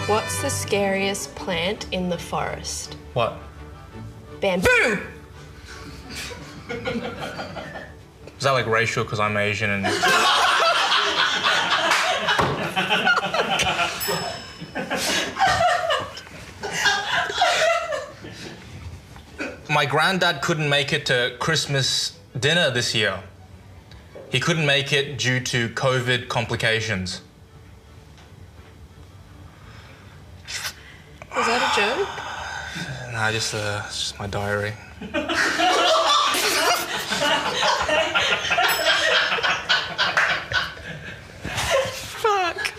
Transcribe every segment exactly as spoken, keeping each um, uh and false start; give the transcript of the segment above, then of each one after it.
What's the scariest plant in the forest? What? Bamboo! Is that like racial because I'm Asian and... My granddad couldn't make it to Christmas dinner this year. He couldn't make it due to COVID complications. Was that a joke? Nah, just, uh, it's just my diary. Fuck.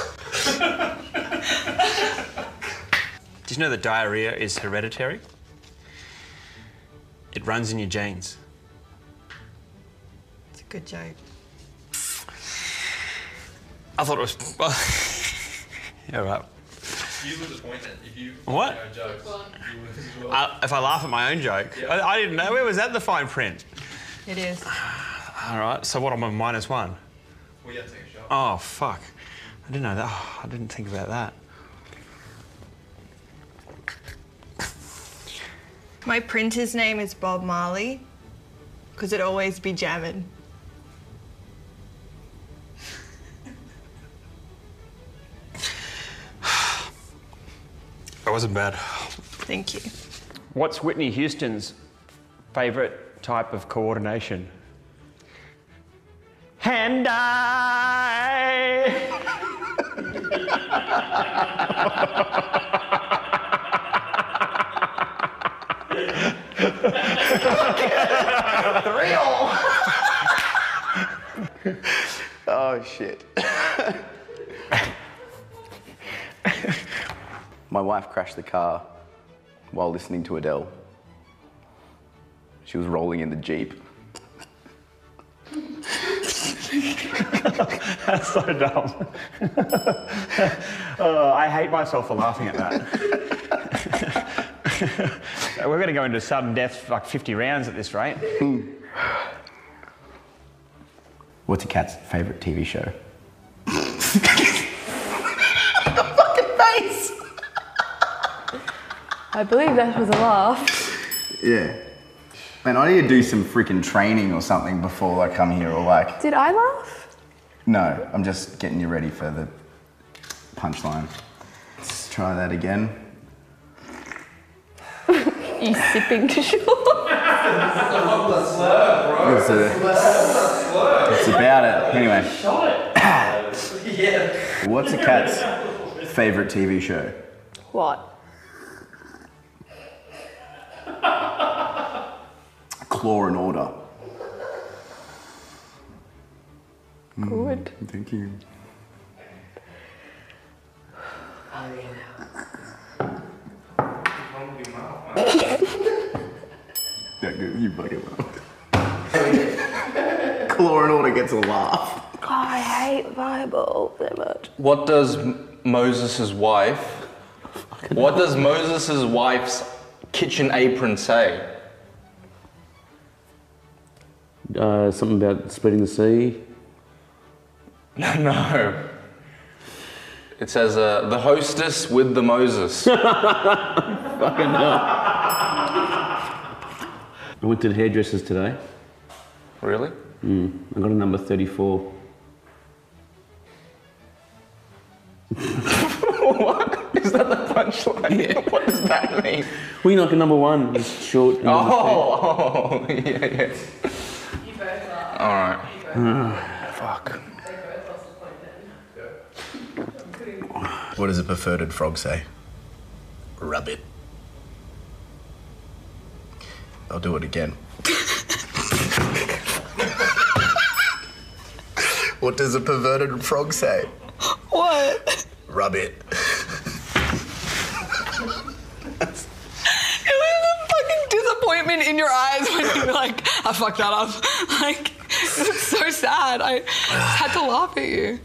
Did you know that diarrhea is hereditary? It runs in your genes. It's a good joke. I thought it was... Well, yeah, right. You were the point then. If you... What? Jokes, you I, if I laugh at my own joke? Yeah. I, I didn't know. Where was that in the fine print? It is. All right, so what, I'm a minus one? Well, you have to take a shot. Oh, fuck. I didn't know that. Oh, I didn't think about that. My printer's name is Bob Marley, because it'd always be jamming. That wasn't bad. Thank you. What's Whitney Houston's favourite type of coordination? Hand eye. Real. Oh shit. My wife crashed the car while listening to Adele. She was rolling in the Jeep. That's so dumb. Oh, I hate myself for laughing at that. We're going to go into sudden death like fifty rounds at this rate. What's your cat's favourite T V show? I believe that was a laugh. Yeah. Man, I need to do some freaking training or something before I come here, or like... Did I laugh? No, I'm just getting you ready for the punchline. Let's try that again. You sipping to shore? It's, a, it's about it. Anyway. What's a cat's favourite T V show? What? Claw and Order. Good. Mm, thank you. Yeah, good. You bugging out. Claw and Order gets a laugh. Oh, I hate Bible so much. What does M- Moses' wife... What does Moses' wife's kitchen apron say? Uh, something about splitting the sea. No, no. It says, uh, the hostess with the Moses. Fucking hell. I went to the hairdressers today. Really? Mm, I got a number thirty-four. What? Is that the punchline? Yeah. What does that mean? Well, you know, like a number one is short. And Oh, oh, yeah, yeah. All right. Fuck. What does a perverted frog say? Rub it. I'll do it again. What does a perverted frog say? What? Rub it. It was a fucking disappointment in your eyes when you were like, I fucked that up. Like, it was so sad. I just had to laugh at you.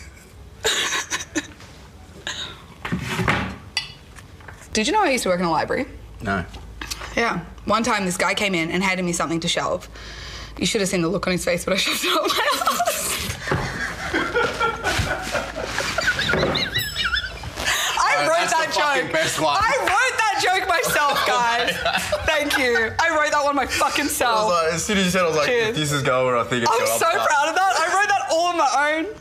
Did you know I used to work in a library? No. Yeah. One time this guy came in and handed me something to shelve. You should have seen the look on his face, but I shoved it up my ass. I joke. best one. I wrote that joke myself, guys. Thank you. I wrote that one my fucking I was self. like, as soon as you said, I was like, Cheers. if this is going, I think it's I'm going. so proud of that. I wrote that all on my own.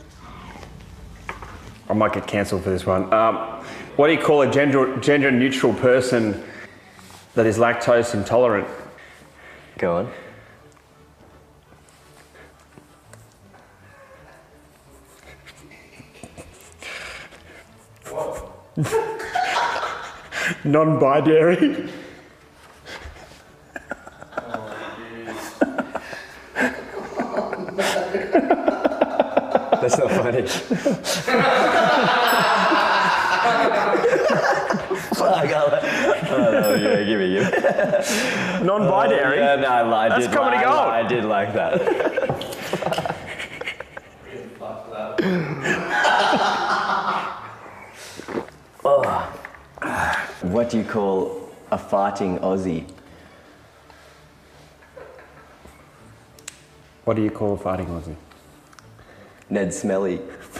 I might get cancelled for this one. Um, what do you call a gender, gender neutral person that is lactose intolerant? Go on. Non-binary. That's not funny. Fuck, I'll- oh, no, yeah, give me, give me. Non-binary. Yeah, no, I lied. That's did comedy lie, gold. I did like that. Oh. What do you call a farting Aussie? What do you call a fighting Aussie? Ned Smelly.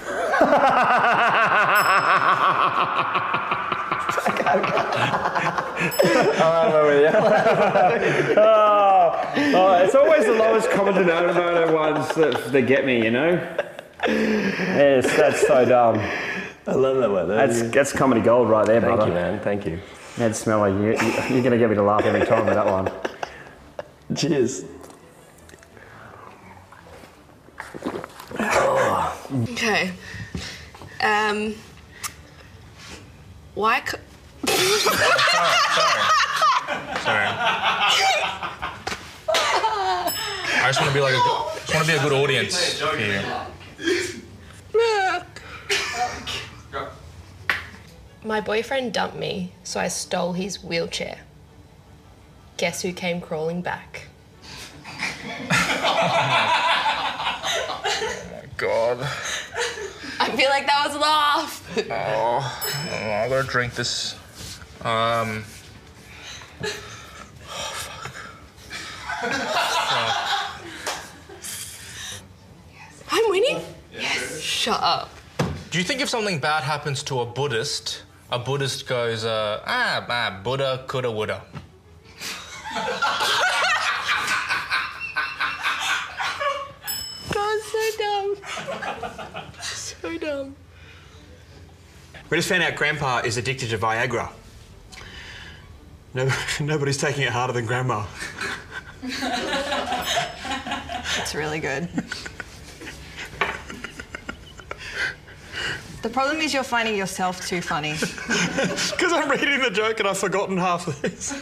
oh, oh, it's always the lowest common denominator ones that, that get me, you know? Yes, that's so dumb. I love that one. That That's, that's comedy gold right there, Thank brother. you, man. Thank you. Ned Smelly, you, you, you're going to get me to laugh every time with that one. Cheers. Okay. Um. Why? Co- Sorry. I just want to be like a, good- just want to be a good audience for you. My boyfriend dumped me, so I stole his wheelchair. Guess who came crawling back? God. I feel like that was a laugh. Oh, I gotta drink this. Um. Oh, fuck. I'm winning? Yes. Shut up. Do you think if something bad happens to a Buddhist, a Buddhist goes, uh, ah, ah, Buddha, coulda, woulda? God, so dumb. So dumb. We just found out Grandpa is addicted to Viagra. No, nobody's taking it harder than Grandma. It's really good. The problem is you're finding yourself too funny. Because I'm reading the joke and I've forgotten half of this.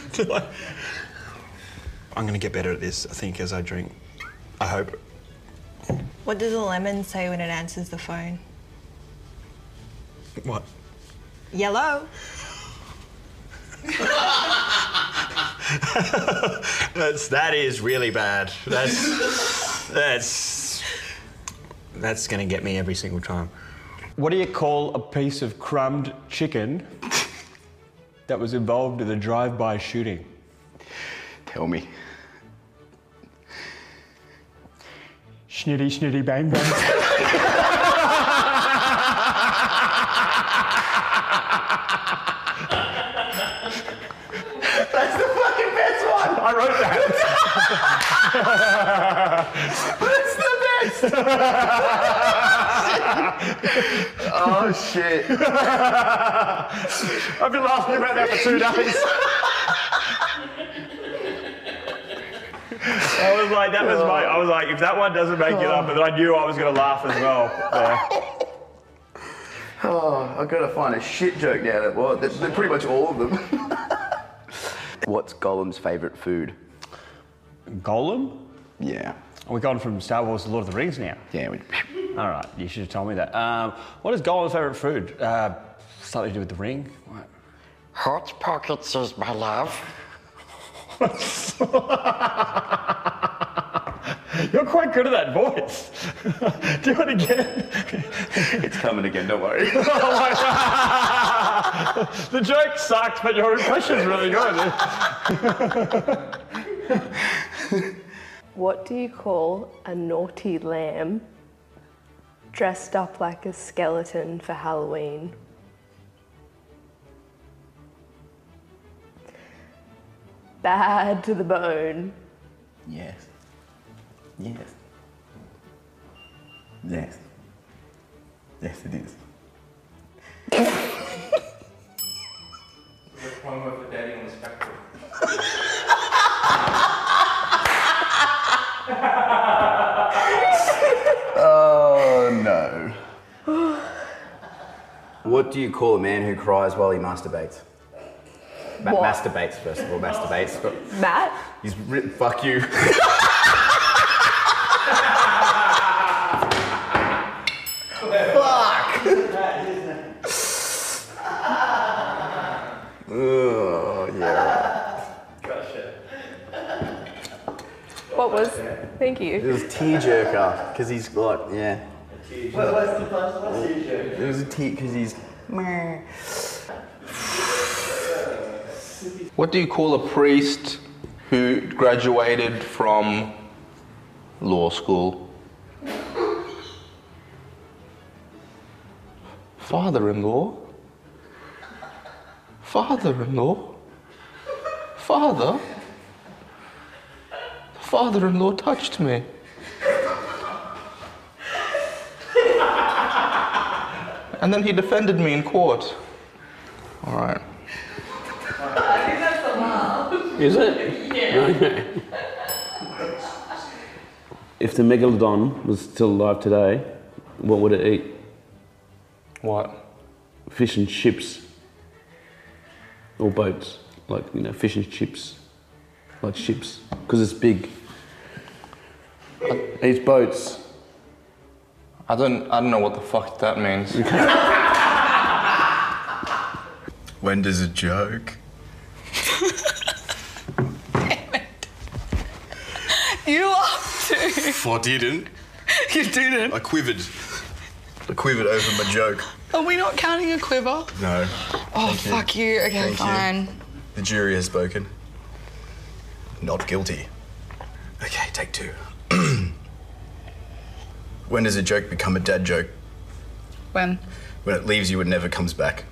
I'm going to get better at this, I think, as I drink. I hope. What does a lemon say when it answers the phone? What? Yellow. That's, that is really bad. That's... That's... That's going to get me every single time. What do you call a piece of crumbed chicken that was involved in a drive-by shooting? Tell me. Schnitty, schnitty, bang, bang. That's the fucking best one. I wrote that. That's the best. Oh shit. I've been laughing about that for two days. I was like, that was my, I was like, if that one doesn't make it up, but I knew I was going to laugh as well. Yeah. Oh, I've got to find a shit joke now. That well, they're, they're pretty much all of them. What's Gollum's favourite food? Golem? Yeah. We've gone from Star Wars to Lord of the Rings now. Yeah. We, All right, you should have told me that. Um, what is Golem's favourite food? Uh, something to do with the ring? What? Hot pockets is my love. You're quite good at that voice. Do it again. it's coming again, don't worry. Oh my God. The joke sucked, but your impression's really good. What do you call a naughty lamb dressed up like a skeleton for Halloween? bad to the bone. Yes. Yes. Yes. Yes, it is. The promo for Daddy on the Spectrum. Oh no. What do you call a man who cries while he masturbates? Ma- What? masturbates, first of all, masturbates. But Matt? he's ri- fuck you. Fuck! Oh, yeah. Gotcha. What was? Thank you. It was tearjerker, because he's like, yeah. What was the first one? It was a tear, because he's. What do you call a priest who graduated from law school? Father-in-law? Father-in-law? Father? Father-in-law touched me. And then he defended me in court. All right. I think that's the mom. Is it? Yeah. Okay. If the megalodon was still alive today, what would it eat? What? Fish and chips. Or boats. Like, you know, fish and chips. Like ships. Because it's big. It eats boats. I don't, I don't know what the fuck that means. When does a joke? You laughed too. I didn't. You didn't. I quivered. I quivered over my joke. Are we not counting a quiver? No. Oh, Thank you. fuck you. Okay, Thank you. fine. The jury has spoken. Not guilty. Okay, take two. When does a joke become a dad joke? When? When it leaves you and never comes back.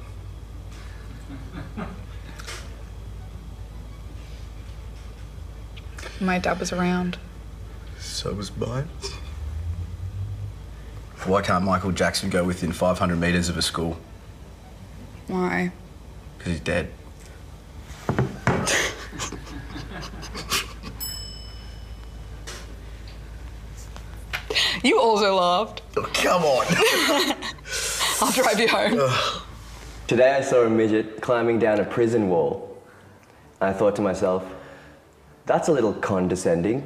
My dad was around. So was mine. Why can't Michael Jackson go within five hundred metres of a school? Why? Because he's dead. You also laughed. Oh, come on. I'll drive you home. Today I saw a midget climbing down a prison wall. I thought to myself, that's a little condescending.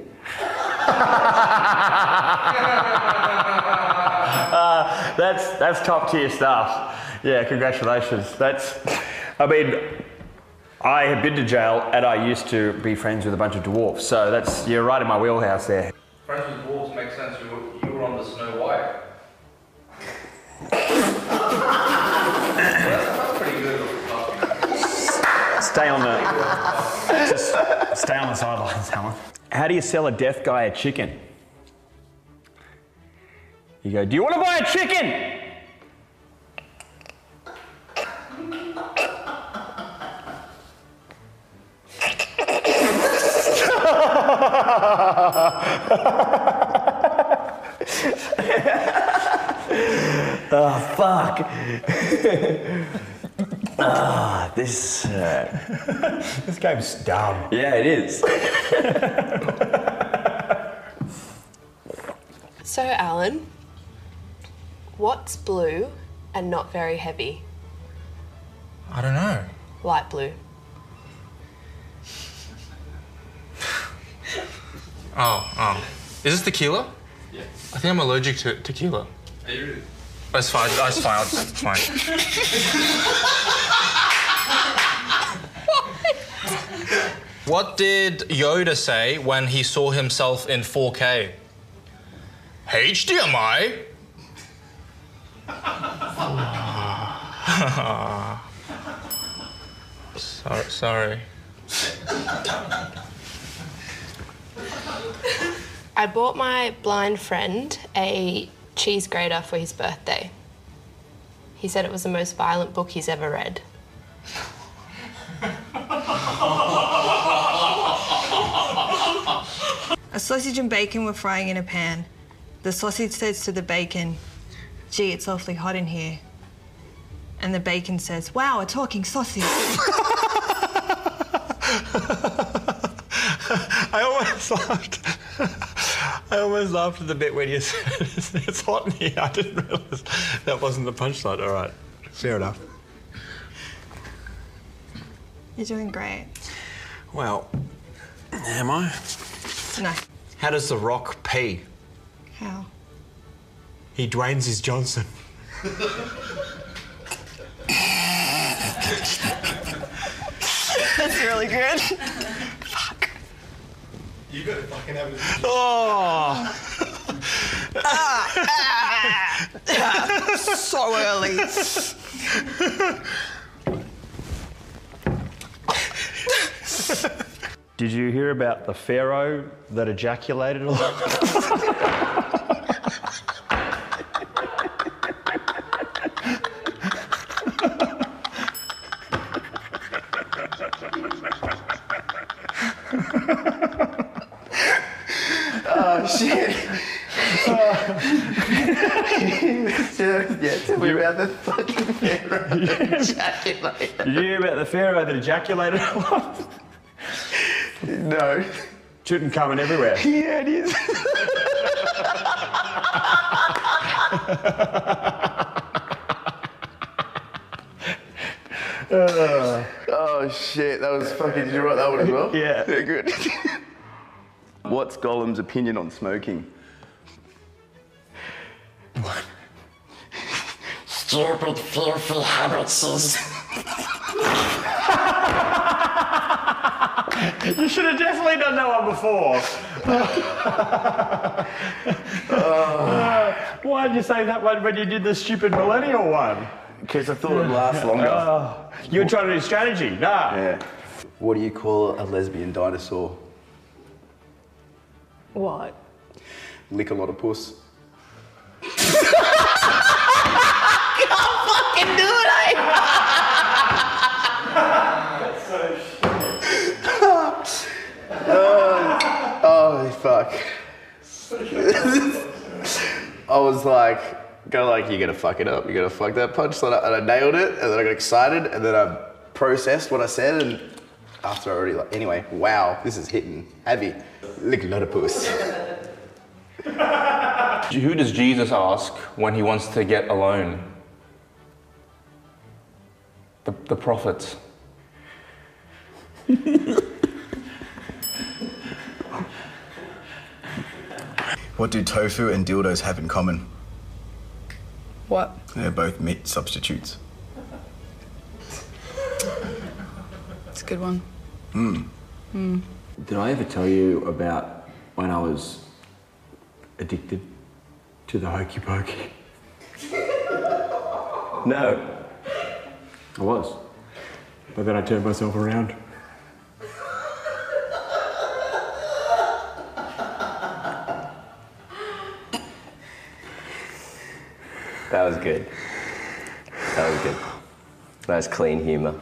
uh, that's that's top tier stuff. Yeah, congratulations. That's, I mean, I have been to jail and I used to be friends with a bunch of dwarfs, so that's, you're right in my wheelhouse there. Friends with dwarves makes sense. You were, you were on the Snow White. That's pretty good. Stay on the, just stay on the sidelines, Alan. How do you sell a deaf guy a chicken? You go, do you want to buy a chicken? Oh, fuck. Ah, this... Uh... This game's dumb. Yeah, it is. So, Alan, what's blue and not very heavy? I don't know. Light blue. Oh, oh. Is this tequila? Yeah. I think I'm allergic to tequila. Are you really? That's fine, that's fine, it's fine. What did Yoda say when he saw himself in four K? H D M I? sorry, sorry. I bought my blind friend a cheese grater for his birthday. He said it was the most violent book he's ever read. sausage and bacon were frying in a pan. The sausage says to the bacon, "Gee, it's awfully hot in here." And the bacon says, "Wow, a talking sausage." I almost laughed. I almost laughed at the bit when you said it's hot in here. I didn't realise that wasn't the punchline. All right, fair enough. You're doing great. Well, am I? No. How does The Rock pee? How? He Dwayne's his Johnson. That's really good. Fuck. You got to fucking have it. Oh. ah, ah, ah, so early. Did you hear about the pharaoh that ejaculated a lot? Oh shit. Oh. Yeah, tell me about the fucking pharaoh that ejaculated. Did you hear about the pharaoh that ejaculated a lot? No. Tutankhamun everywhere. Yeah, it is. uh, oh shit, that was fucking. Did you write that one as well? Yeah. Yeah, good. What's Gollum's opinion on smoking? Stupid, filthy habits. You should have definitely done that one before. uh, why did you say that one when you did the stupid millennial one? Because I thought it'd last longer. Uh, you were trying to do strategy, nah. Yeah. What do you call a lesbian dinosaur? What? Lick a lot of puss. Can't fucking do it, eh? That's so shit. oh, oh, fuck. I was like, go like, you're gonna fuck it up, you're gonna fuck that punchline up. And I nailed it, and then I got excited, and then I processed what I said, and after I already like, anyway, wow, this is hitting heavy. Lick a lot of puss. Who does Jesus ask when he wants to get alone? The, the prophets. What do tofu and dildos have in common? What? They're both meat substitutes. It's a good one. Hmm. Hmm. Did I ever tell you about when I was addicted to the hokey pokey? No. I was. But then I turned myself around. That was good. That was good. That was clean humour.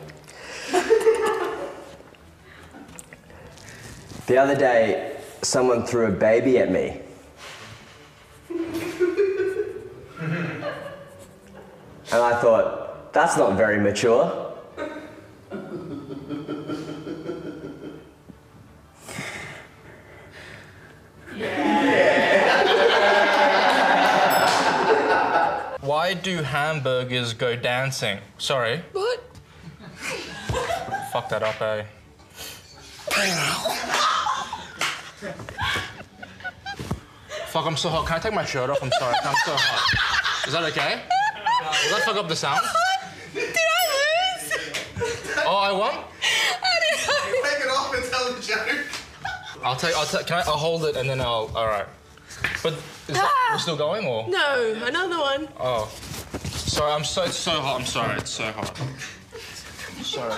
The other day, someone threw a baby at me. And I thought, that's not very mature. Why do hamburgers go dancing? Sorry. What? Fuck that up, eh? Fuck, I'm so hot. Can I take my shirt off? I'm sorry. I'm so hot. Is that okay? Will that fuck up the sound? Did I lose? Oh, I won? I didn't know. Take it off and tell the joke. I'll take. I'll take. Can I? I'll hold it and then I'll. All right. But is that, Ah! we're still going or? No, another one. Oh, sorry. I'm so. It's so hot. I'm sorry. It's so hot. Sorry.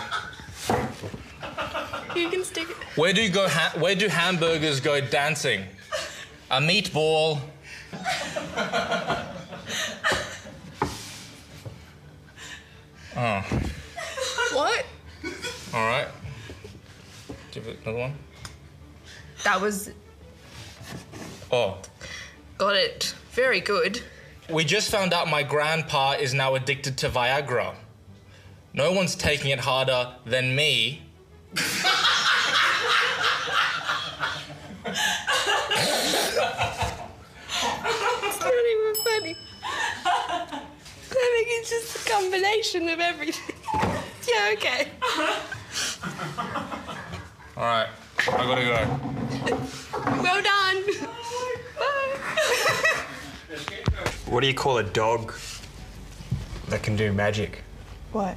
You can stick it. Where do you go? Ha- where do hamburgers go dancing? A meatball. Oh. What? All right. Give it another one. That was Oh. Got it. Very good. We just found out my grandpa is now addicted to Viagra. No one's taking it harder than me. It's not even funny. I think it's just a combination of everything. Yeah, okay. All right, I gotta go. Well done. Bye. What do you call a dog that can do magic? What?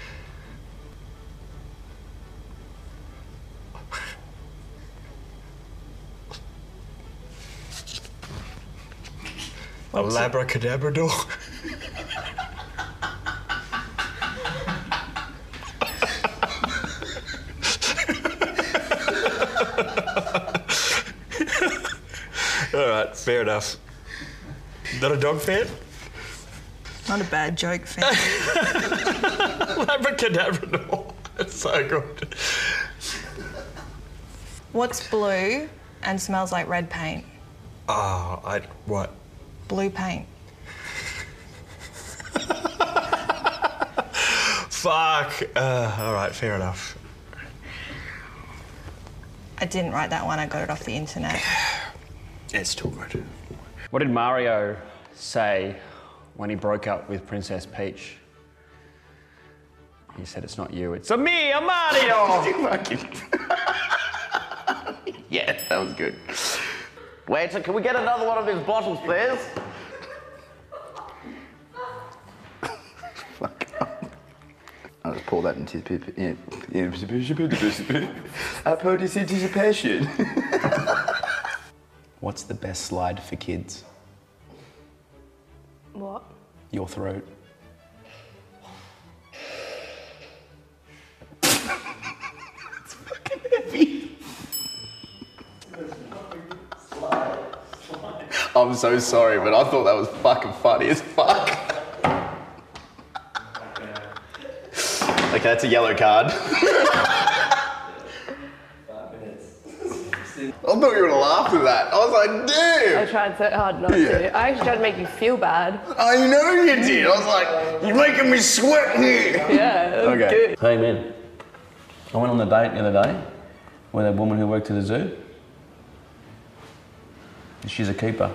A labracadabrador. All right, fair enough. Not a dog fan? Not a bad joke, fan. Labracadabrador. That's so good. What's blue and smells like red paint? Oh, I... what? Blue paint. Fuck. Uh, all right, fair enough. I didn't write that one, I got it off the internet. It's too good. What did Mario say when he broke up with Princess Peach? He said, it's not you, it's a me, a Mario! Yeah, that was good. Wait, so can we get another one of these bottles, please? Fuck. I'll just pour that into his yeah. I poured his anticipation. What's the best slide for kids? What? Your throat. It's fucking heavy. I'm so sorry, but I thought that was fucking funny as fuck. Okay, that's a yellow card. I thought you were gonna laugh at that. I was like, damn. I tried so hard not Yeah. to. I actually tried to make you feel bad. I know you did. I was like, you're making me sweat here. Yeah, that was Okay. good. Hey man, I went on a date the other day with a woman who worked at the zoo. She's a keeper.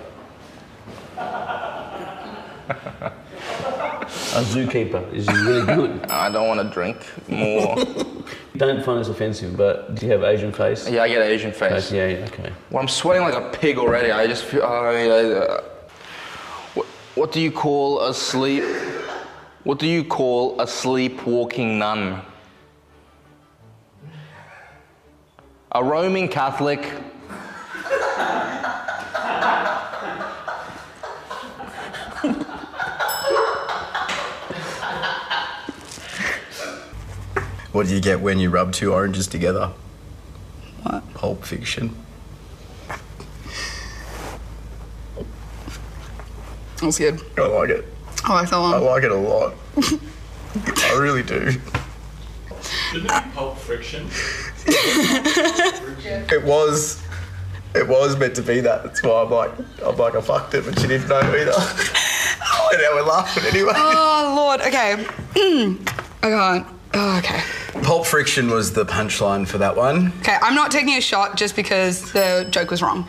A zookeeper is really good. I don't want to drink more. Don't find this offensive, but do you have Asian face? Yeah, I get Asian face. Yeah, yeah, okay. Well, I'm sweating like a pig already. I just feel. I mean, I, uh, what, what do you call a sleep? What do you call a sleepwalking nun? A roaming Catholic. What do you get when you rub two oranges together? What? Pulp Fiction. That was good. I like it. I like that one. I like it a lot. I really do. Shouldn't it be Pulp Friction? It was. It was meant to be that. That's why I'm like, I'm like, I fucked it, but she didn't know either. And now we're laughing anyway. Oh, Lord. Okay. I can't. Oh, okay. Pulp Friction was the punchline for that one. Okay, I'm not taking a shot just because the joke was wrong.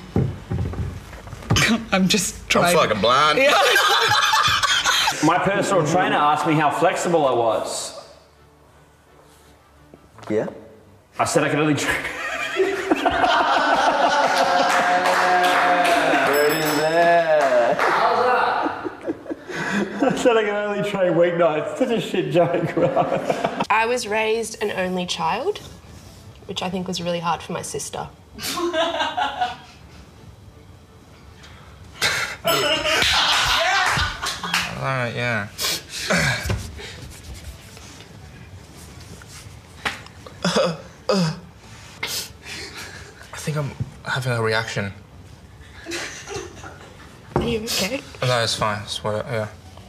I'm just trying. I'm fucking blind. Yeah. My personal trainer asked me how flexible I was. Yeah? I said I could only train. I said I can only train weeknights. Such a shit joke, right? I was raised an only child, which I think was really hard for my sister. Alright, yeah. uh, uh. I think I'm having a reaction. Are you okay? No, it's fine. It's what, yeah.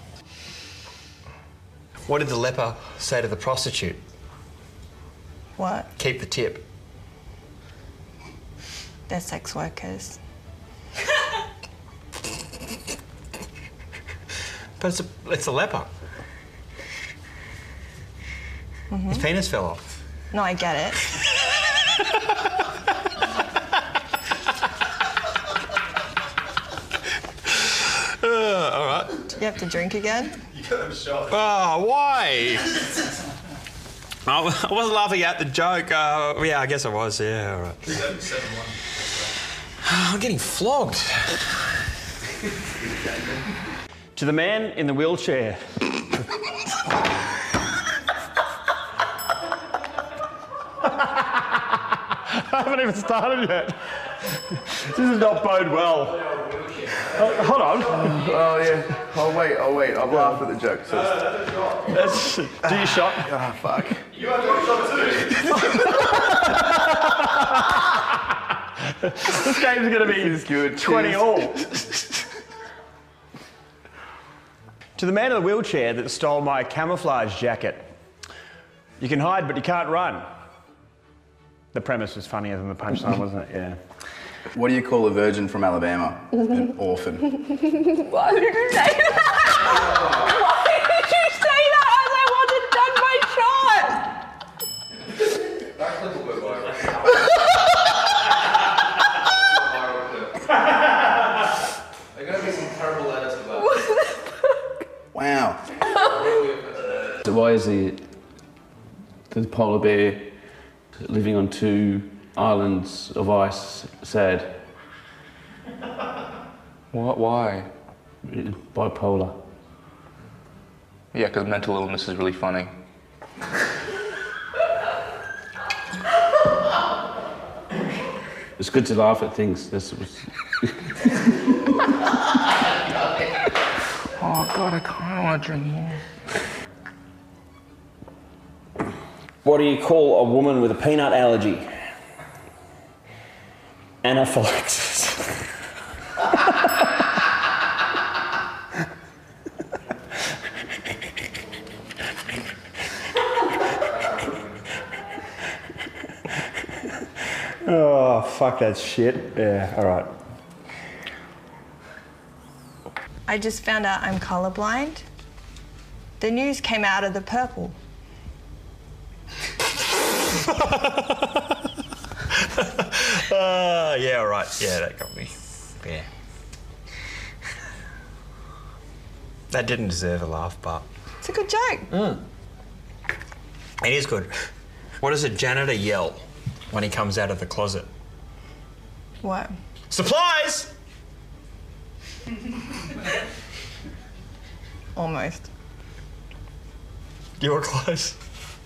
What did the leper say to the prostitute? What? Keep the tip. They're sex workers. But it's a, it's a leper. Mhm. His penis fell off. No, I get it. Uh, all right. You have to drink again? You got him shot. Oh, why? I wasn't laughing at the joke. Uh, yeah, I guess I was. Yeah, all right. I'm getting flogged. To the man in the wheelchair. I haven't even started yet. This does not bode well. Uh, hold on. Oh, oh yeah. Oh wait. Oh wait. I've laughed at the joke. So That's, do your shot. Ah, fuck. You have got a shot too. This game's going to be good. twenty Cheers. all. To the man in the wheelchair that stole my camouflage jacket. You can hide, but you can't run. The premise was funnier than the punchline, wasn't it? Yeah. What do you call a virgin from Alabama? An orphan. Why did you say that? Why did you say that as I wanted done my shot? That clip will go viral. There are going to be some terrible letters for that. Wow. So why is the, the polar bear living on two islands of ice sad? What? Why? Bipolar. Yeah, because mental illness is really funny. It's good to laugh at things. That's what's... Oh God, I kind of want to drink more. What do you call a woman with a peanut allergy? Anaphylaxis. Oh, fuck that shit. Yeah, all right. I just found out I'm colorblind. The news came out of the purple. Uh, yeah, all right. Yeah, that got me. Yeah. That didn't deserve a laugh, but... It's a good joke. Mm. It is good. What does a janitor yell when he comes out of the closet? What? Supplies! Almost. You were close.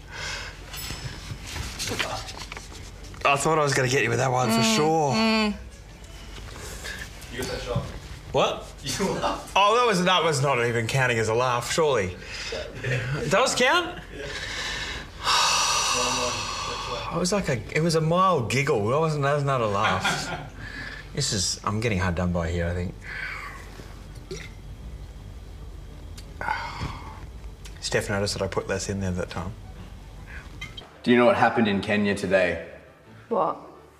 I thought I was going to get you with that one for Mm, sure. mm. You got that shot. What? You laughed. Oh, that was that was not even counting as a laugh, surely. It does count? It was like a it was a mild giggle. That wasn't that was not a laugh. This is I'm getting hard done by here, I think. Steph noticed that I put less in there that time. Do you know what happened in Kenya today? What?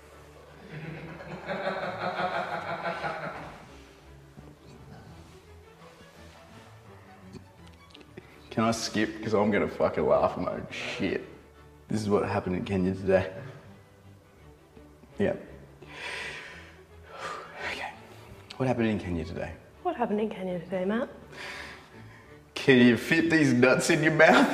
Can I skip? Because I'm going to fucking laugh at my own shit. This is what happened in Kenya today. Yeah. Okay. What happened in Kenya today? What happened in Kenya today, Matt? Can you fit these nuts in your mouth?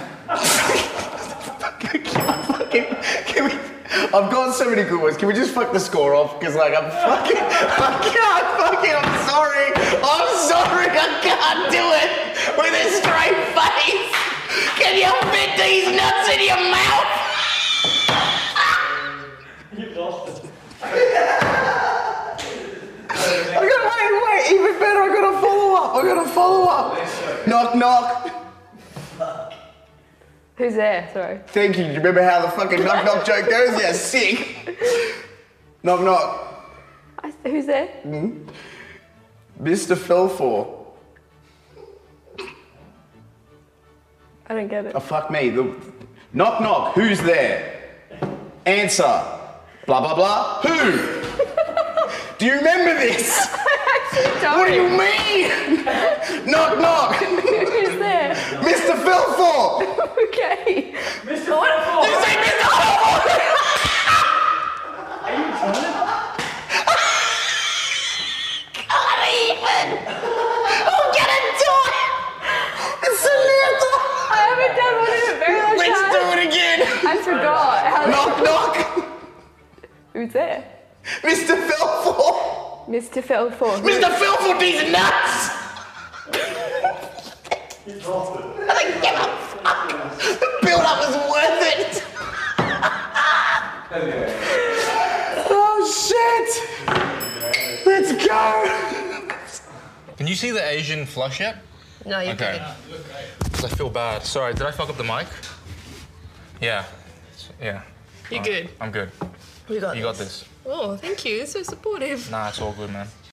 Can we, I've got so many good ones. Can we just fuck the score off? Because like I'm fucking, I can't fucking, I'm sorry. I'm sorry, I can't do it with a straight face. Can you fit these nuts in your mouth? You've lost it. I got, wait, wait, even better, I got a follow up. I got a follow up. Knock, knock. Who's there? Sorry. Thank you. Do you remember how the fucking knock knock joke goes? Yeah, sick. Knock knock. I, who's there? Mm-hmm. Mister Felfour. I don't get it. Oh, fuck me. The... Knock knock. Who's there? Answer. Blah blah blah. Who? Do you remember this? I What do you mean? Knock, knock. Who's there? Mister Philfort. Okay. Mister Philfort. You say Mister Philfort. Are you retarded? Can't even. Oh, get a door. It's Samantha. I haven't done one in a very long Let's time. do it again. I forgot. How Knock, knock. Who's there? Mister Philfort. Mister Philfort. Mister Philfort, these nuts. Like, give a fuck. The build up is worth it. Oh shit. Let's go. Can you see the Asian flush yet? No, you're Okay. I feel bad. Sorry, did I fuck up the mic? Yeah. Yeah. You're Alright, good. I'm good. We got You this. got this. Oh, thank you. You're so supportive. Nah, it's all good, man.